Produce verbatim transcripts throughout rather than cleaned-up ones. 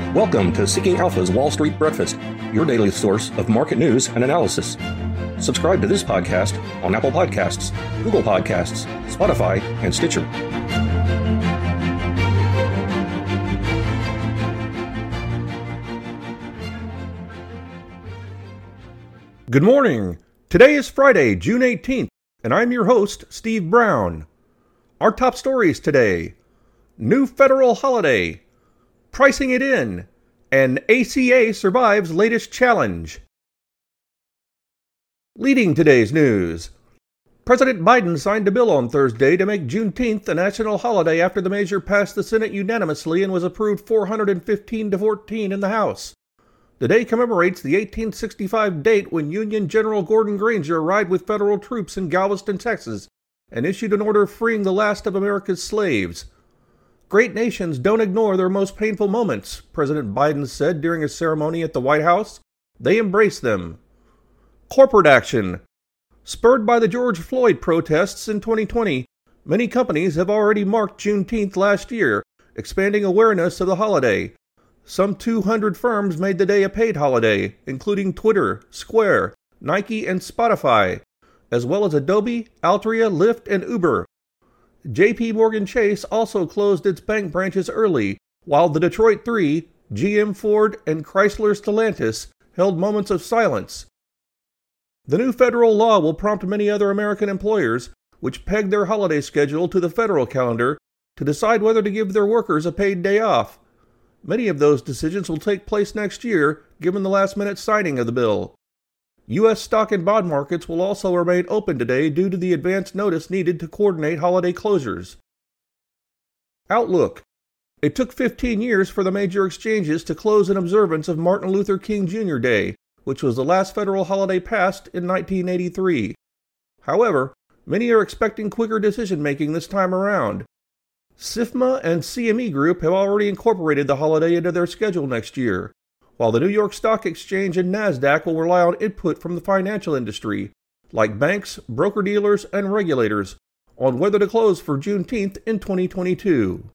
Welcome to Seeking Alpha's Wall Street Breakfast, your daily source of market news and analysis. Subscribe to this podcast on Apple Podcasts, Google Podcasts, Spotify, and Stitcher. Good morning. Today is Friday, June eighteenth, and I'm your host, Steve Brown. Our top stories today: new federal holiday, pricing it in, and A C A survives latest challenge. Leading today's news, President Biden signed a bill on Thursday to make Juneteenth a national holiday after the measure passed the Senate unanimously and was approved four hundred fifteen to fourteen in the House. The day commemorates the eighteen sixty-five date when Union General Gordon Granger arrived with federal troops in Galveston, Texas, and issued an order freeing the last of America's slaves. Great nations don't ignore their most painful moments, President Biden said during a ceremony at the White House. They embrace them. Corporate action. Spurred by the George Floyd protests in twenty twenty, many companies have already marked Juneteenth last year, expanding awareness of the holiday. Some two hundred firms made the day a paid holiday, including Twitter, Square, Nike, and Spotify, as well as Adobe, Altria, Lyft, and Uber. J P Morgan Chase also closed its bank branches early, while the Detroit Three, G M Ford, and Chrysler Stellantis held moments of silence. The new federal law will prompt many other American employers, which peg their holiday schedule to the federal calendar, to decide whether to give their workers a paid day off. Many of those decisions will take place next year, given the last-minute signing of the bill. U S stock and bond markets will also remain open today due to the advance notice needed to coordinate holiday closures. Outlook. It took fifteen years for the major exchanges to close in observance of Martin Luther King Junior Day, which was the last federal holiday passed in nineteen eighty-three. However, many are expecting quicker decision-making this time around. SIFMA and C M E Group have already incorporated the holiday into their schedule next year, while the New York Stock Exchange and NASDAQ will rely on input from the financial industry, like banks, broker-dealers, and regulators, on whether to close for Juneteenth in twenty twenty-two.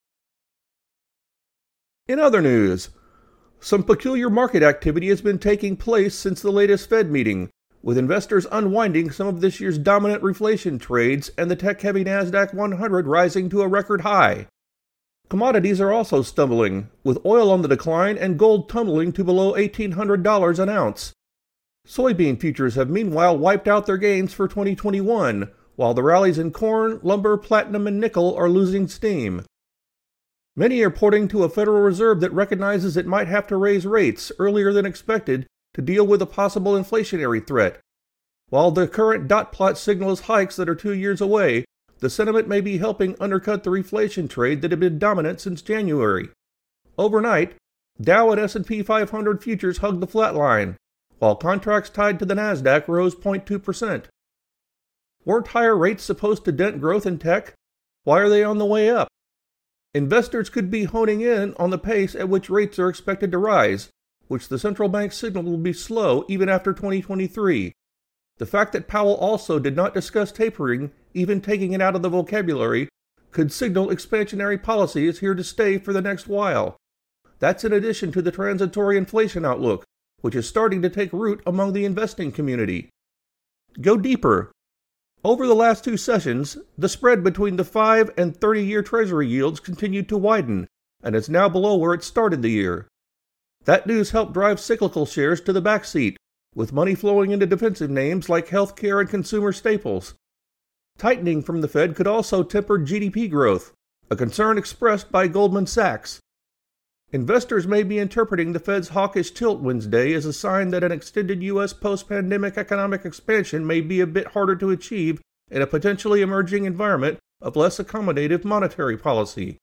In other news, some peculiar market activity has been taking place since the latest Fed meeting, with investors unwinding some of this year's dominant reflation trades and the tech-heavy NASDAQ one hundred rising to a record high. Commodities are also stumbling, with oil on the decline and gold tumbling to below eighteen hundred dollars an ounce. Soybean futures have meanwhile wiped out their gains for twenty twenty-one, while the rallies in corn, lumber, platinum, and nickel are losing steam. Many are pointing to a Federal Reserve that recognizes it might have to raise rates earlier than expected to deal with a possible inflationary threat. While the current dot plot signals hikes that are two years away, the sentiment may be helping undercut the reflation trade that had been dominant since January. Overnight, Dow and S and P five hundred futures hugged the flat line, while contracts tied to the NASDAQ rose zero point two percent. Weren't higher rates supposed to dent growth in tech? Why are they on the way up? Investors could be honing in on the pace at which rates are expected to rise, which the central bank signaled will be slow even after twenty twenty-three. The fact that Powell also did not discuss tapering, even taking it out of the vocabulary, could signal expansionary policy is here to stay for the next while. That's in addition to the transitory inflation outlook, which is starting to take root among the investing community. Go deeper. Over the last two sessions, the spread between the five and thirty-year Treasury yields continued to widen, and is now below where it started the year. That news helped drive cyclical shares to the backseat, with money flowing into defensive names like healthcare and consumer staples. Tightening from the Fed could also temper G D P growth, a concern expressed by Goldman Sachs. Investors may be interpreting the Fed's hawkish tilt Wednesday as a sign that an extended U S post-pandemic economic expansion may be a bit harder to achieve in a potentially emerging environment of less accommodative monetary policy.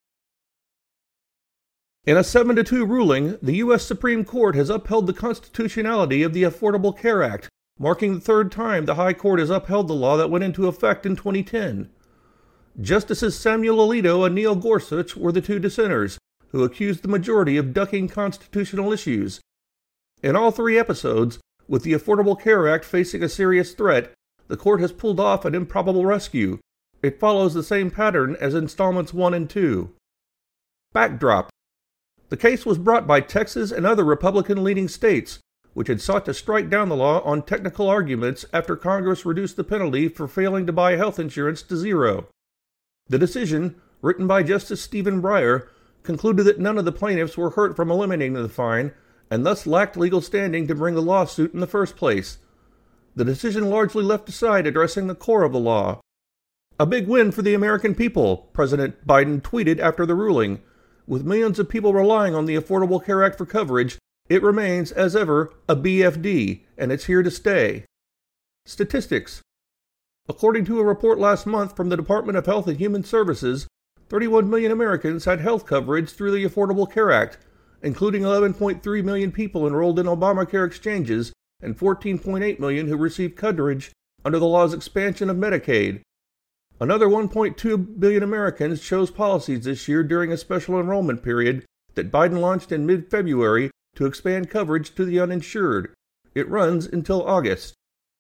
In a seven to two ruling, the U S Supreme Court has upheld the constitutionality of the Affordable Care Act, marking the third time the High Court has upheld the law that went into effect in twenty ten. Justices Samuel Alito and Neil Gorsuch were the two dissenters, who accused the majority of ducking constitutional issues. In all three episodes, with the Affordable Care Act facing a serious threat, the court has pulled off an improbable rescue. It follows the same pattern as installments one and two. Backdrop. The case was brought by Texas and other Republican-leaning states, which had sought to strike down the law on technical arguments after Congress reduced the penalty for failing to buy health insurance to zero. The decision, written by Justice Stephen Breyer, concluded that none of the plaintiffs were hurt from eliminating the fine, and thus lacked legal standing to bring the lawsuit in the first place. The decision largely left aside addressing the core of the law. A big win for the American people, President Biden tweeted after the ruling. With millions of people relying on the Affordable Care Act for coverage, it remains, as ever, a B F D, and it's here to stay. Statistics. According to a report last month from the Department of Health and Human Services, thirty-one million Americans had health coverage through the Affordable Care Act, including eleven point three million people enrolled in Obamacare exchanges and fourteen point eight million who received coverage under the law's expansion of Medicaid. Another one point two billion Americans chose policies this year during a special enrollment period that Biden launched in mid-February to expand coverage to the uninsured. It runs until August.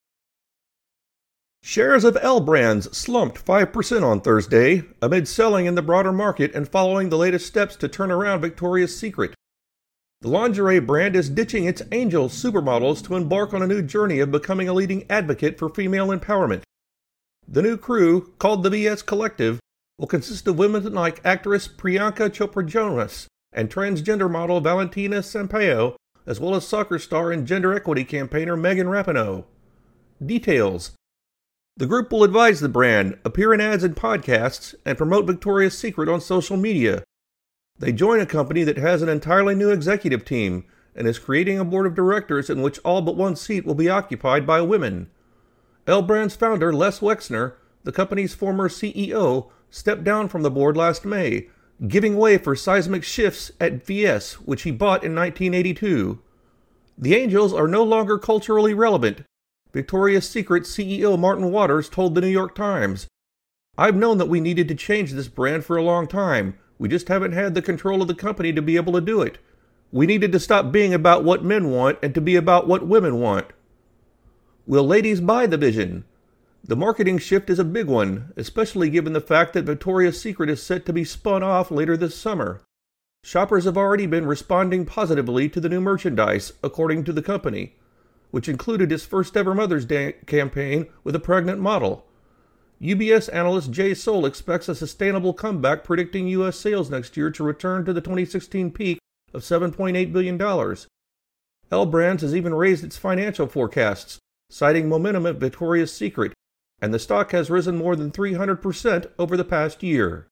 Shares of L Brands slumped five percent on Thursday amid selling in the broader market and following the latest steps to turn around Victoria's Secret. The lingerie brand is ditching its Angel supermodels to embark on a new journey of becoming a leading advocate for female empowerment. The new crew, called the V S Collective, will consist of women like actress Priyanka Chopra Jonas and transgender model Valentina Sampaio, as well as soccer star and gender equity campaigner Megan Rapinoe. Details. The group will advise the brand, appear in ads and podcasts, and promote Victoria's Secret on social media. They join a company that has an entirely new executive team and is creating a board of directors in which all but one seat will be occupied by women. L Brands founder Les Wexner, the company's former C E O, stepped down from the board last May, giving way for seismic shifts at V S, which he bought in nineteen eighty-two. The Angels are no longer culturally relevant, Victoria's Secret C E O Martin Waters told the New York Times. I've known that we needed to change this brand for a long time. We just haven't had the control of the company to be able to do it. We needed to stop being about what men want and to be about what women want. Will ladies buy the vision? The marketing shift is a big one, especially given the fact that Victoria's Secret is set to be spun off later this summer. Shoppers have already been responding positively to the new merchandise, according to the company, which included its first-ever Mother's Day campaign with a pregnant model. U B S analyst Jay Soul expects a sustainable comeback, predicting U S sales next year to return to the twenty sixteen peak of seven point eight billion dollars. L Brands has even raised its financial forecasts, citing momentum at Victoria's Secret, and the stock has risen more than three hundred percent over the past year.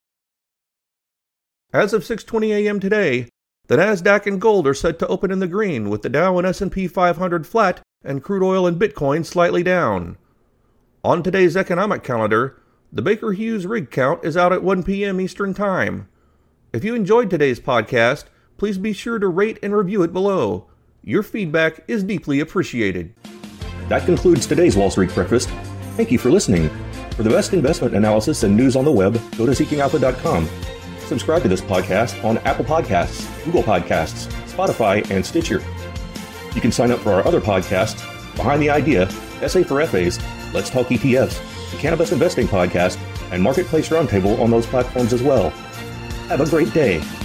As of six twenty a.m. today, the Nasdaq and gold are set to open in the green, with the Dow and S and P five hundred flat and crude oil and Bitcoin slightly down. On today's economic calendar, the Baker Hughes rig count is out at one p.m. Eastern Time. If you enjoyed today's podcast, please be sure to rate and review it below. Your feedback is deeply appreciated. That concludes today's Wall Street Breakfast. Thank you for listening. For the best investment analysis and news on the web, go to seeking alpha dot com. Subscribe to this podcast on Apple Podcasts, Google Podcasts, Spotify, and Stitcher. You can sign up for our other podcasts, Behind the Idea, Essay for F As, Let's Talk E T Fs, the Cannabis Investing Podcast, and Marketplace Roundtable on those platforms as well. Have a great day.